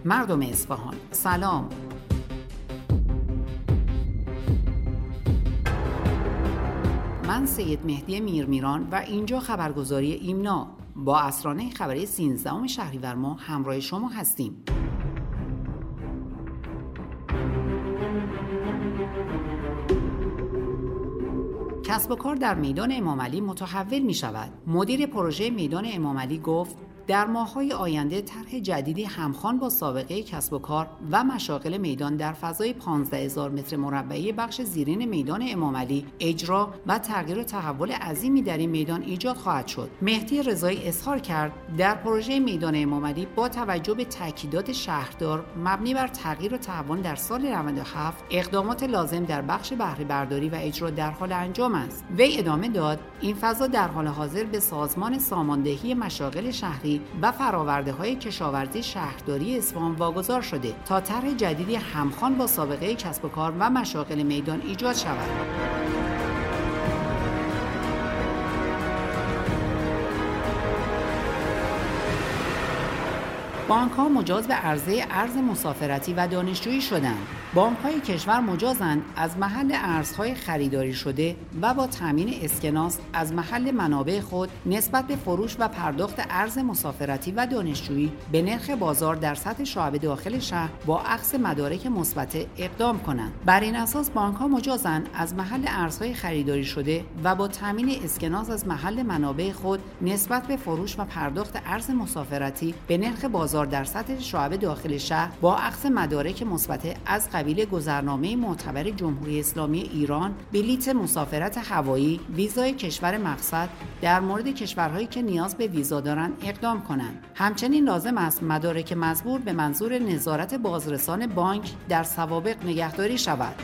مردم اصفهان سلام. من سید مهدی میرمیران و اینجا خبرگزاری ایمنا با اسرانه خبری 13 شهریور ماه همراه شما هستیم. کسب و کار در میدان امامعلی متحول می شود. مدیر پروژه میدان امامعلی گفت در ماه‌های آینده طرح جدیدی همخوان با سابقه کسب و کار و مشاغل میدان در فضای 15000 متر مربعی بخش زیرین میدان امامعلی اجرا و تغییر و تحول عظیمی در این میدان ایجاد خواهد شد. مهدی رضایی اظهار کرد در پروژه میدان امامعلی با توجه به تاکیدات شهردار مبنی بر تغییر و تحول در سال 97 اقدامات لازم در بخش بهره برداری و اجرا در حال انجام است. وی ادامه داد این فضا در حال حاضر به سازمان ساماندهی مشاغل شهری و فرآورده‌های کشاورزی شهرداری اصفهان واگذار شده تا طرح جدیدی همخوان با سابقه کسب و کار و مشاغل میدان ایجاد شود. بانک‌ها مجاز به عرضه ارز مسافرتی و دانشجویی شدند. بانک‌های کشور مجازند از محل ارزهای خریداری شده و با تامین اسکناس از محل منابع خود نسبت به فروش و پرداخت ارز مسافرتی و دانشجویی به نرخ بازار در سطح شعب داخل شهر با اخذ مدارک مثبت اقدام کنند. بر این اساس بانک‌ها مجازند از محل ارزهای خریداری شده و با تامین اسکناس از محل منابع خود نسبت به فروش و پرداخت ارز مسافرتی به نرخ بازار در سطح شعب داخل شهر با اخذ مدارک مثبت از قبیل گذرنامه معتبر جمهوری اسلامی ایران، بلیط مسافرت هوایی، ویزای کشور مقصد در مورد کشورهایی که نیاز به ویزا دارند اقدام کنند. همچنین لازم است مدارک مزبور به منظور نظارت بازرسان بانک در سوابق نگهداری شود.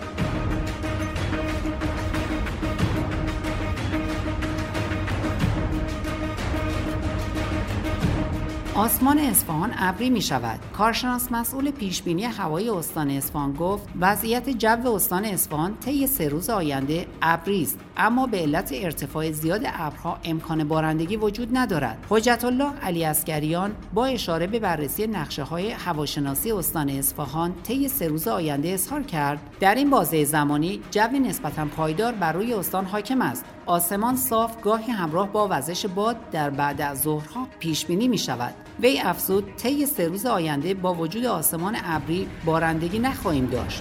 آسمان اصفهان ابری می شود. کارشناس مسئول پیشبینی هوایی استان اصفهان گفت وضعیت جو استان اصفهان طی 3 روز آینده ابری است، اما به علت ارتفاع زیاد ابرها امکان بارندگی وجود ندارد. حجت الله علی عسگریان با اشاره به بررسی نقشه‌های هواشناسی استان اصفهان طی 3 روز آینده اظهار کرد در این بازه زمانی جو نسبتاً پایدار بر روی استان حاکم است. آسمان صاف گاهی همراه با وزش باد در بعد از ظهرها پیش بینی می شود. وی افزود طی 3 روز آینده با وجود آسمان ابری بارندگی نخواهیم داشت.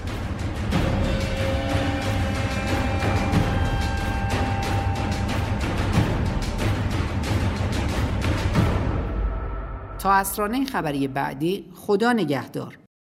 تا اسرانه خبری بعدی، خدا نگهدار.